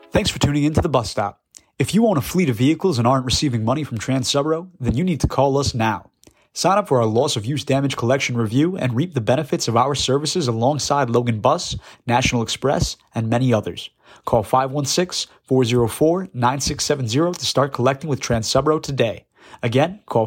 Thanks for tuning in to The Bus Stop. If you own a fleet of vehicles and aren't receiving money from Trans-Subro, then you need to call us now. Sign up for our loss of use damage collection review and reap the benefits of our services alongside Logan Bus, National Express, and many others. Call 516-404-9670 to start collecting with Trans-Subro today. Again, call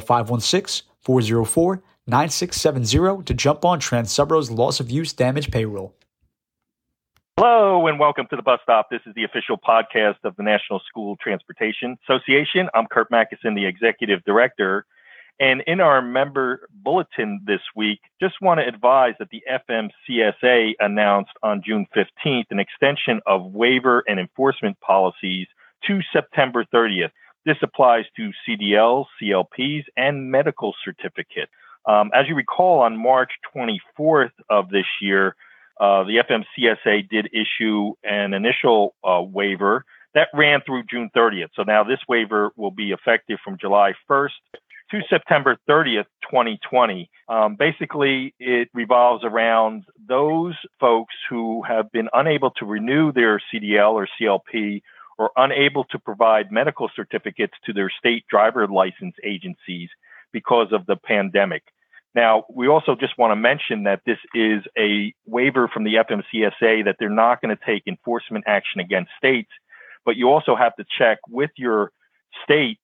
516-404-9670 to jump on Trans-Subro's loss of use damage payroll. Hello and welcome to The Bus Stop. This is the official podcast of the National School Transportation Association. I'm Kurt Mackison, the Executive Director. And in our member bulletin this week, just want to advise that the FMCSA announced on June 15th an extension of waiver and enforcement policies to September 30th. This applies to CDLs, CLPs, and medical certificate. As you recall, on March 24th of this year, the FMCSA did issue an initial waiver that ran through June 30th. So now this waiver will be effective from July 1st to September 30th, 2020. Basically, it revolves around those folks who have been unable to renew their CDL or CLP or unable to provide medical certificates to their state driver license agencies because of the pandemic. Now, we also just want to mention that this is a waiver from the FMCSA that they're not going to take enforcement action against states, but you also have to check with your state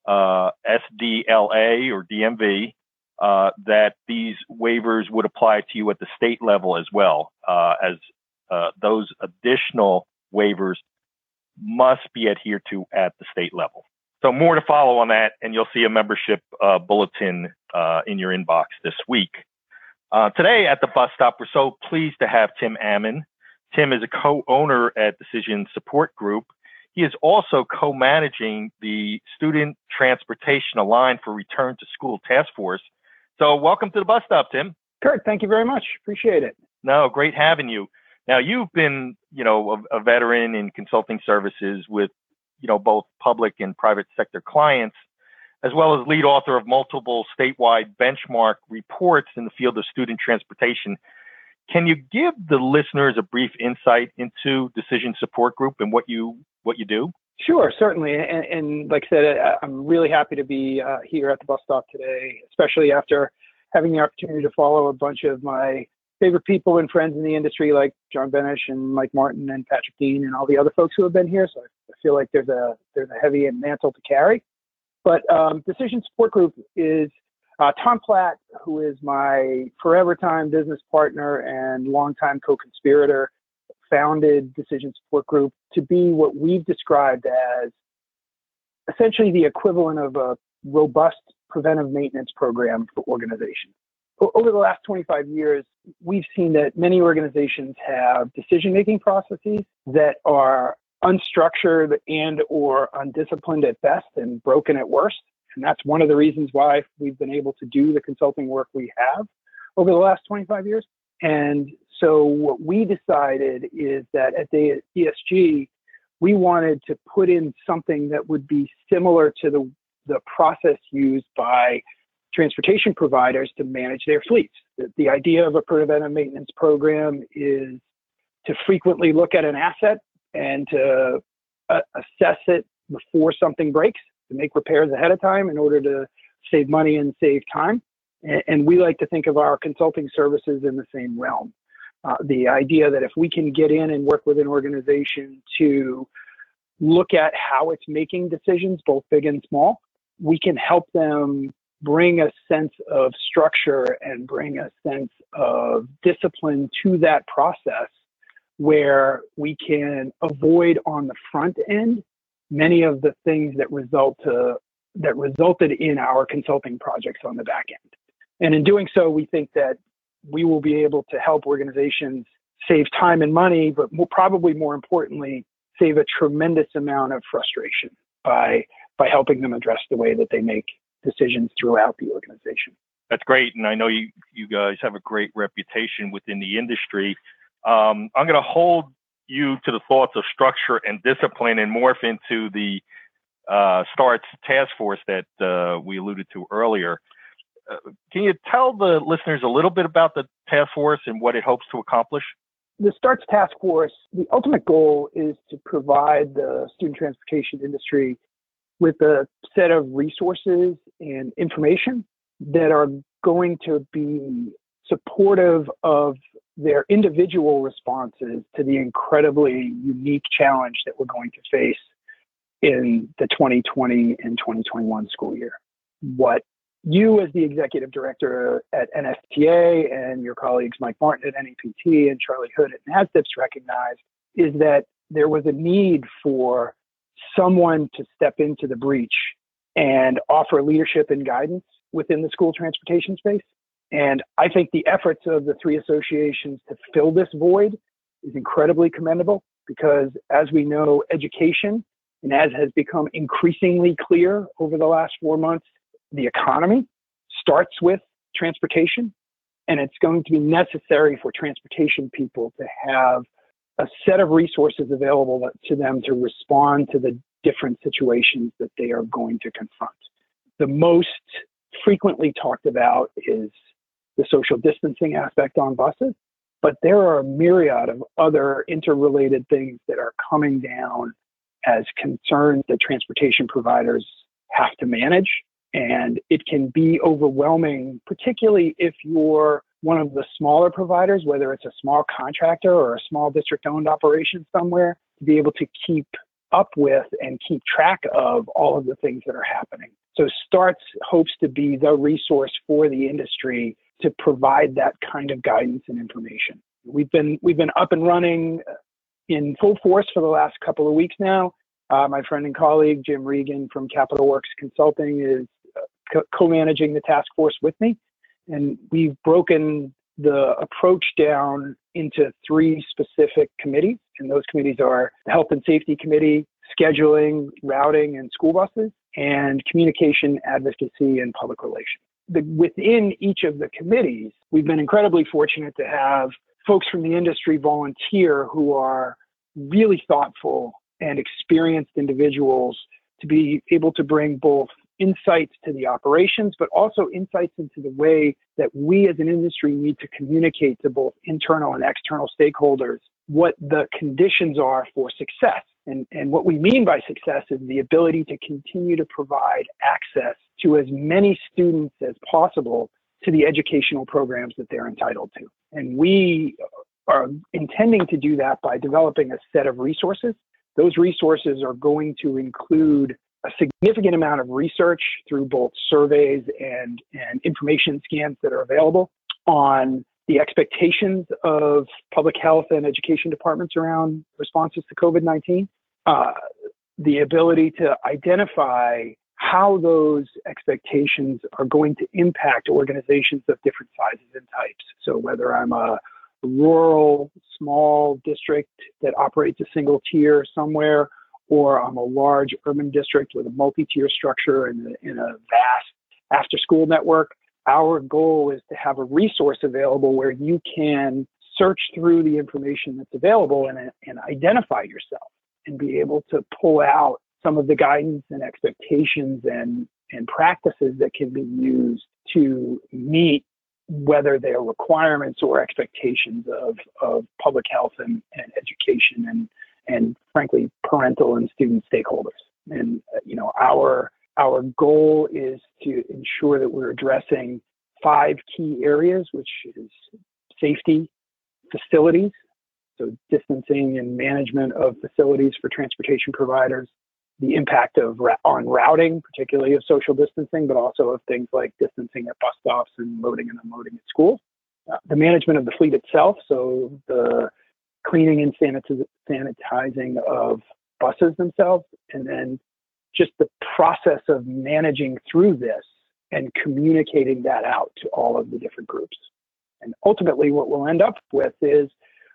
SDLA or DMV that these waivers would apply to you at the state level as well, as those additional waivers must be adhered to at the state level. So more to follow on that, and you'll see a membership bulletin in your inbox this week. Today at the Bus Stop, we're so pleased to have Tim Ammon. Tim is a co-owner at Decision Support Group. He is also co-managing the Student Transportation Aligned for Return to School Task Force. So welcome to the Bus Stop, Tim. Kurt, thank you very much. Appreciate it. No, great having you. Now, you've been, a veteran in consulting services with, both public and private sector clients, as well as lead author of multiple statewide benchmark reports in the field of student transportation. Can you give the listeners a brief insight into Decision Support Group and what you do? Sure, certainly. And like I said, I'm really happy to be here at the Bus Stop today, especially after having the opportunity to follow a bunch of my favorite people and friends in the industry like John Benish and Mike Martin and Patrick Dean and all the other folks who have been here. So I feel like there's a heavy mantle to carry. But Decision Support Group is Tom Platt, who is my forever time business partner and longtime co-conspirator, founded Decision Support Group to be what we've described as essentially the equivalent of a robust preventive maintenance program for organizations. Over the last 25 years, we've seen that many organizations have decision-making processes that are unstructured and or undisciplined at best and broken at worst. And that's one of the reasons why we've been able to do the consulting work we have over the last 25 years. And so what we decided is that at the DSG, we wanted to put in something that would be similar to the process used by transportation providers to manage their fleets. The idea of a preventive maintenance program is to frequently look at an asset and to assess it before something breaks, to make repairs ahead of time in order to save money and save time. And we like to think of our consulting services in the same realm. The idea that if we can get in and work with an organization to look at how it's making decisions, both big and small, we can help them bring a sense of structure and bring a sense of discipline to that process where we can avoid on the front end many of the things that resulted in our consulting projects on the back end. And in doing so, we think that we will be able to help organizations save time and money, but probably more importantly, save a tremendous amount of frustration by helping them address the way that they make decisions throughout the organization. That's great. And I know you guys have a great reputation within the industry. I'm going to hold you to the thoughts of structure and discipline and morph into the STARTS task force that we alluded to earlier. Can you tell the listeners a little bit about the task force and what it hopes to accomplish? the STARTS task force, the ultimate goal is to provide the student transportation industry with a set of resources and information that are going to be supportive of their individual responses to the incredibly unique challenge that we're going to face in the 2020 and 2021 school year. What you as the executive director at NSTA and your colleagues Mike Martin at NAPT and Charlie Hood at NASDIPS recognized is that there was a need for someone to step into the breach and offer leadership and guidance within the school transportation space. And I think the efforts of the three associations to fill this void is incredibly commendable because, as we know, education, and as has become increasingly clear over the last 4 months, the economy starts with transportation, and it's going to be necessary for transportation people to have a set of resources available to them to respond to the different situations that they are going to confront. The most frequently talked about is the social distancing aspect on buses, but there are a myriad of other interrelated things that are coming down as concerns that transportation providers have to manage. And it can be overwhelming, particularly if you're one of the smaller providers, whether it's a small contractor or a small district-owned operation somewhere, to be able to keep up with and keep track of all of the things that are happening. So STARTS hopes to be the resource for the industry to provide that kind of guidance and information. We've been up and running in full force for the last couple of weeks now. My friend and colleague, Jim Regan from Capital Works Consulting, is co-managing the task force with me. And we've broken the approach down into 3 specific committees. And those committees are the Health and Safety Committee, Scheduling, Routing, and School Buses, and Communication, Advocacy, and Public Relations. Within each of the committees, we've been incredibly fortunate to have folks from the industry volunteer who are really thoughtful and experienced individuals to be able to bring both insights to the operations, but also insights into the way that we as an industry need to communicate to both internal and external stakeholders what the conditions are for success. And what we mean by success is the ability to continue to provide access to as many students as possible to the educational programs that they're entitled to. And we are intending to do that by developing a set of resources. Those resources are going to include a significant amount of research through both surveys and information scans that are available on the expectations of public health and education departments around responses to COVID-19, the ability to identify how those expectations are going to impact organizations of different sizes and types. So whether I'm a rural, small district that operates a single tier somewhere, or I'm a large urban district with a multi-tier structure in a vast after-school network, our goal is to have a resource available where you can search through the information that's available and identify yourself and be able to pull out some of the guidance and expectations and practices that can be used to meet whether they're requirements or expectations of public health and education and frankly, parental and student stakeholders. And, our goal is to ensure that we're addressing 5 key areas, which is safety, facilities, so distancing and management of facilities for transportation providers, the impact on routing, particularly of social distancing, but also of things like distancing at bus stops and loading and unloading at schools, the management of the fleet itself, so the cleaning and sanitizing of buses themselves, and then just the process of managing through this and communicating that out to all of the different groups. And ultimately, what we'll end up with is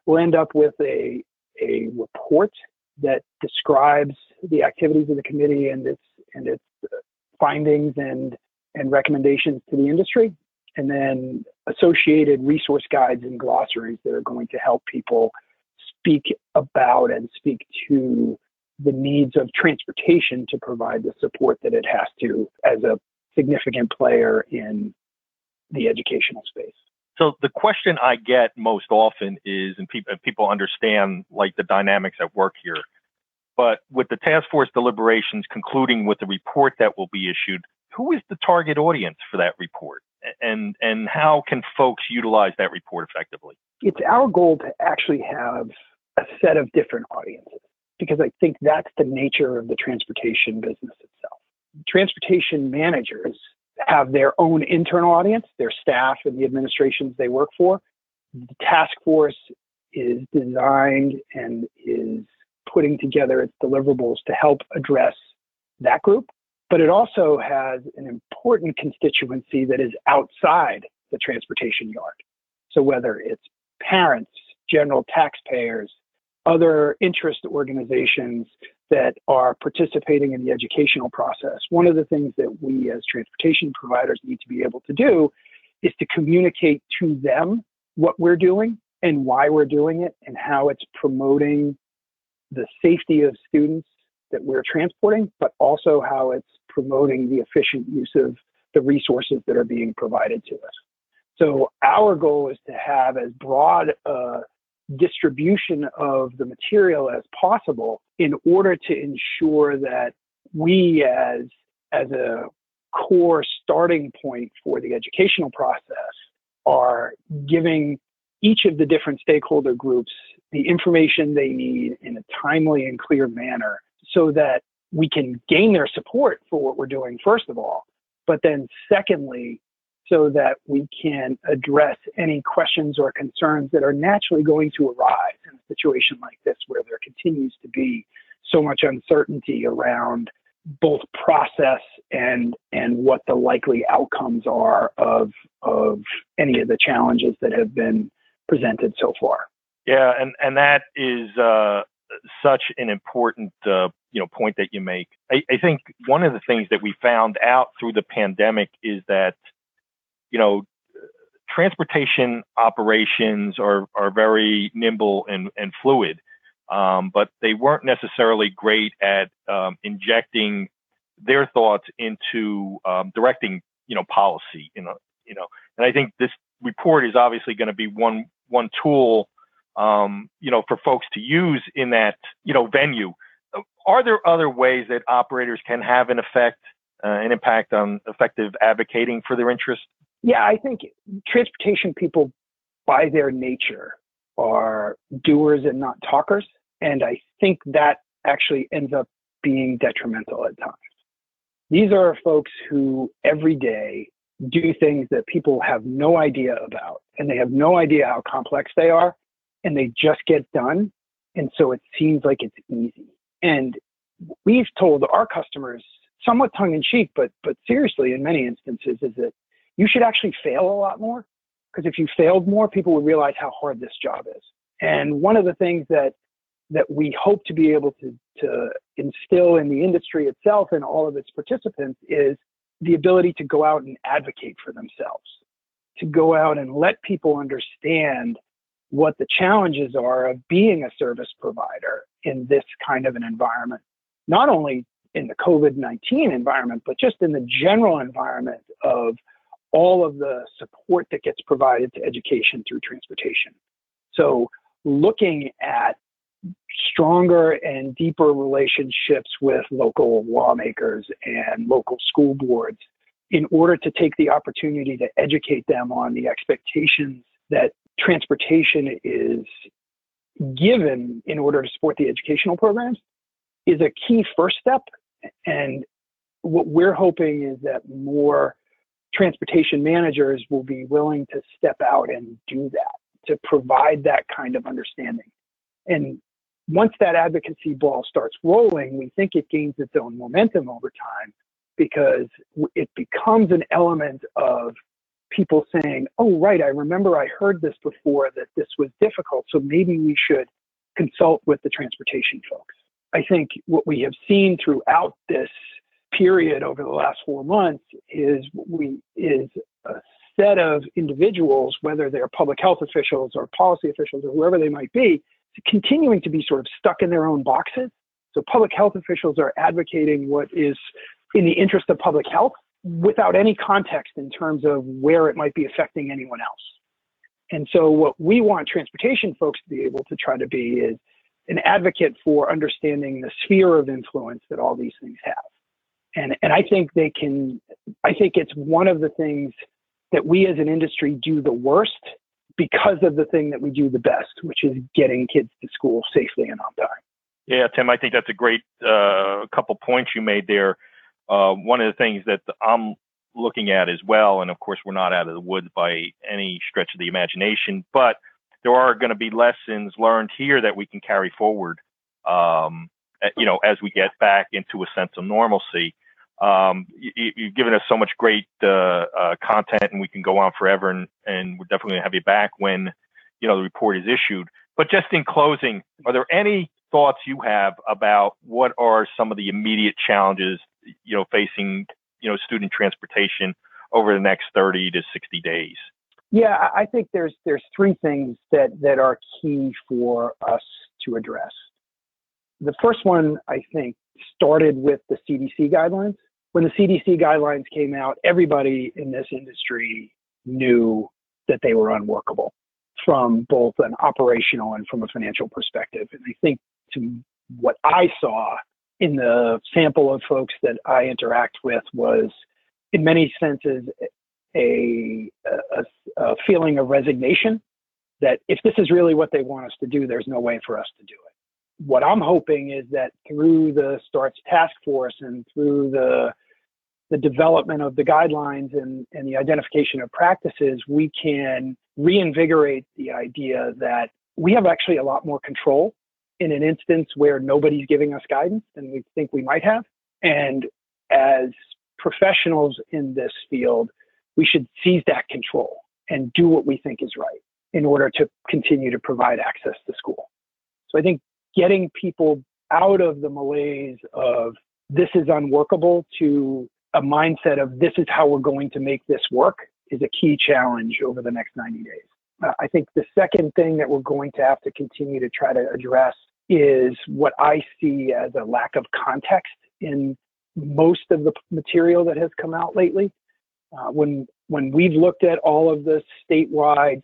a report that describes the activities of the committee and its findings and recommendations to the industry, and then associated resource guides and glossaries that are going to help people speak about and speak to the needs of transportation to provide the support that it has to as a significant player in the educational space. So the question I get most often is, and people understand like the dynamics at work here, but with the task force deliberations concluding with the report that will be issued, who is the target audience for that report? And how can folks utilize that report effectively? It's our goal to actually have a set of different audiences, because I think that's the nature of the transportation business itself. Transportation managers have their own internal audience, their staff and the administrations they work for. The task force is designed and is putting together its deliverables to help address that group. But it also has an important constituency that is outside the transportation yard. So whether it's parents, general taxpayers, other interest organizations that are participating in the educational process, one of the things that we as transportation providers need to be able to do is to communicate to them what we're doing and why we're doing it and how it's promoting the safety of students that we're transporting, but also how it's promoting the efficient use of the resources that are being provided to us. So our goal is to have as broad a distribution of the material as possible in order to ensure that we as a core starting point for the educational process are giving each of the different stakeholder groups the information they need in a timely and clear manner so that we can gain their support for what we're doing, first of all, but then secondly, so that we can address any questions or concerns that are naturally going to arise in a situation like this, where there continues to be so much uncertainty around both process and what the likely outcomes are of any of the challenges that have been presented so far. Yeah, and that is such an important point that you make. I think one of the things that we found out through the pandemic is that transportation operations are very nimble and fluid, but they weren't necessarily great at injecting their thoughts into directing policy. And I think this report is obviously going to be one tool for folks to use in that venue. Are there other ways that operators can have an impact on effective advocating for their interests? Yeah, I think transportation people by their nature are doers and not talkers. And I think that actually ends up being detrimental at times. These are folks who every day do things that people have no idea about, and they have no idea how complex they are, and they just get done. And so it seems like it's easy. And we've told our customers, somewhat tongue in cheek, but seriously in many instances, is that you should actually fail a lot more, because if you failed more, people would realize how hard this job is. And one of the things that we hope to be able to instill in the industry itself and all of its participants is the ability to go out and advocate for themselves, to go out and let people understand what the challenges are of being a service provider in this kind of an environment, not only in the COVID-19 environment, but just in the general environment of all of the support that gets provided to education through transportation. So looking at stronger and deeper relationships with local lawmakers and local school boards in order to take the opportunity to educate them on the expectations that transportation is given in order to support the educational programs is a key first step. And what we're hoping is that more transportation managers will be willing to step out and do that, to provide that kind of understanding. And once that advocacy ball starts rolling, we think it gains its own momentum over time, because it becomes an element of people saying, oh, right, I remember I heard this before, that this was difficult, so maybe we should consult with the transportation folks. I think what we have seen throughout this period over the last 4 months is a set of individuals, whether they're public health officials or policy officials or whoever they might be, continuing to be sort of stuck in their own boxes. So public health officials are advocating what is in the interest of public health without any context in terms of where it might be affecting anyone else. And so what we want transportation folks to be able to try to be is an advocate for understanding the sphere of influence that all these things have. And I think I think it's one of the things that we as an industry do the worst because of the thing that we do the best, which is getting kids to school safely and on time. Yeah, Tim, I think that's a great couple points you made there. One of the things that I'm looking at as well, and of course we're not out of the woods by any stretch of the imagination, but there are going to be lessons learned here that we can carry forward, as we get back into a sense of normalcy. You've given us so much great content, and we can go on forever, and we're definitely going to have you back when, the report is issued. But just in closing, are there any thoughts you have about what are some of the immediate challenges, facing, student transportation over the next 30 to 60 days? Yeah, I think there's three things that are key for us to address. The first one, I think, started with the CDC guidelines. When the CDC guidelines came out, everybody in this industry knew that they were unworkable from both an operational and from a financial perspective. And I think to what I saw in the sample of folks that I interact with was, in many senses, a feeling of resignation that if this is really what they want us to do, there's no way for us to do it. What I'm hoping is that through the STARTS task force and through the development of the guidelines and the identification of practices, we can reinvigorate the idea that we have actually a lot more control in an instance where nobody's giving us guidance than we think we might have. And as professionals in this field, we should seize that control and do what we think is right in order to continue to provide access to school. So I think getting people out of the malaise of this is unworkable to a mindset of this is how we're going to make this work is a key challenge over the next 90 days. I think the second thing that we're going to have to continue to try to address is what I see as a lack of context in most of the material that has come out lately. When we've looked at all of the statewide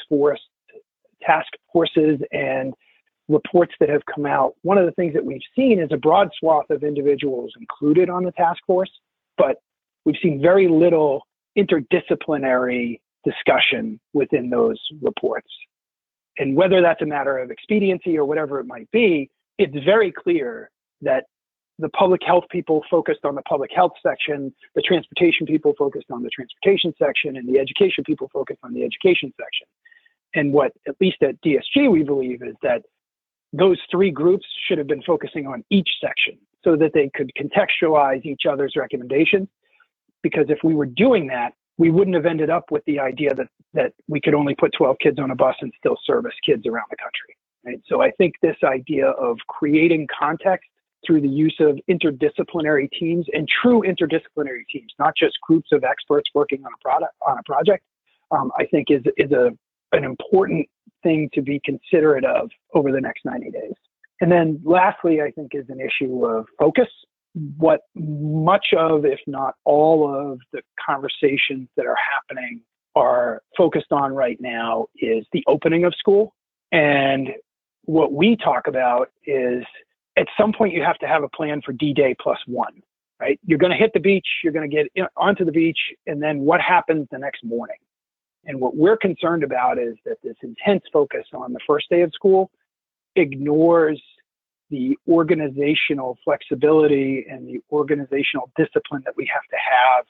task forces and reports that have come out, one of the things that we've seen is a broad swath of individuals included on the task force, but we've seen very little interdisciplinary discussion within those reports. And whether that's a matter of expediency or whatever it might be, it's very clear that the public health people focused on the public health section, the transportation people focused on the transportation section, and the education people focused on the education section. And what, at least at DSG, we believe is that those three groups should have been focusing on each section so that they could contextualize each other's recommendations. Because if we were doing that, we wouldn't have ended up with the idea that we could only put 12 kids on a bus and still service kids around the country. Right? So I think this idea of creating context through the use of interdisciplinary teams and true interdisciplinary teams, not just groups of experts working on a project, I think is an important thing to be considerate of over the next 90 days. And then lastly, I think is an issue of focus. What much of, if not all of the conversations that are happening are focused on right now is the opening of school. And what we talk about is at some point you have to have a plan for D-Day +1, right? You're going to hit the beach, you're going to get onto the beach, and then what happens the next morning? And what we're concerned about is that this intense focus on the first day of school ignores the organizational flexibility and the organizational discipline that we have to have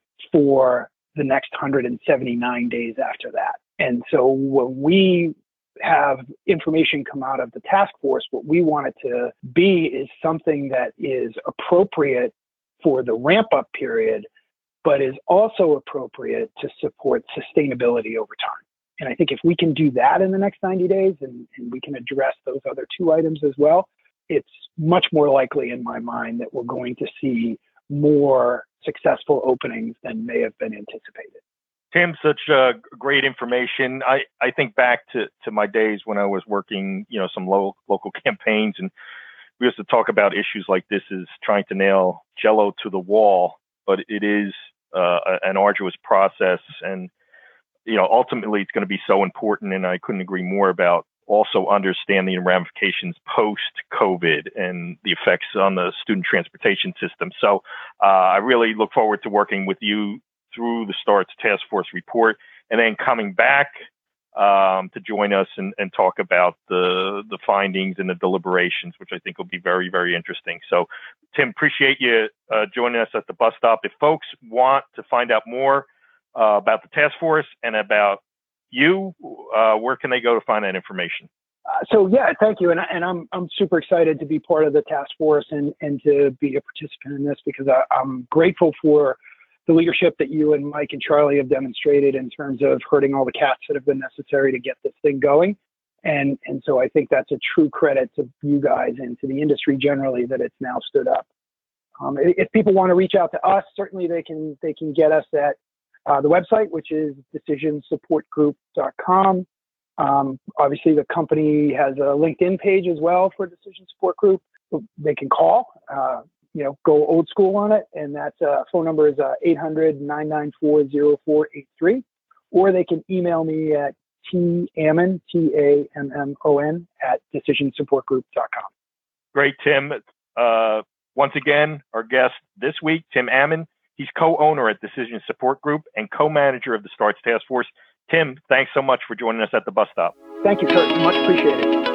for the next 179 days after that. And so when we have information come out of the task force, what we want it to be is something that is appropriate for the ramp up period, but is also appropriate to support sustainability over time. And I think if we can do that in the next 90 days and we can address those other two items as well, it's much more likely in my mind that we're going to see more successful openings than may have been anticipated. Tim, such great information. I think back to my days when I was working, some local campaigns, and we used to talk about issues like this as trying to nail Jello to the wall, but it is an arduous process. And ultimately it's going to be so important. And I couldn't agree more about also understanding the ramifications post-COVID and the effects on the student transportation system. So I really look forward to working with you through the STARTS Task Force report and then coming back to join us and talk about the findings and the deliberations, which I think will be very, very interesting. So, Tim, appreciate you joining us at the bus stop. If folks want to find out more about the task force and about you, where can they go to find that information? Thank you. And I'm super excited to be part of the task force and to be a participant in this, because I'm grateful for the leadership that you and Mike and Charlie have demonstrated in terms of herding all the cats that have been necessary to get this thing going. And so I think that's a true credit to you guys and to the industry generally that it's now stood up. If people want to reach out to us, certainly they can get us at the website, which is decisionsupportgroup.com. Obviously, the company has a LinkedIn page as well for Decision Support Group. They can call, go old school on it. And that phone number is 800-994-0483. Or they can email me at tammon, TAMMON, at decisionsupportgroup.com. Great, Tim. Once again, our guest this week, Tim Ammon. He's co-owner at Decision Support Group and co-manager of the STARTS Task Force. Tim, thanks so much for joining us at the bus stop. Thank you, Kurt. Much appreciated.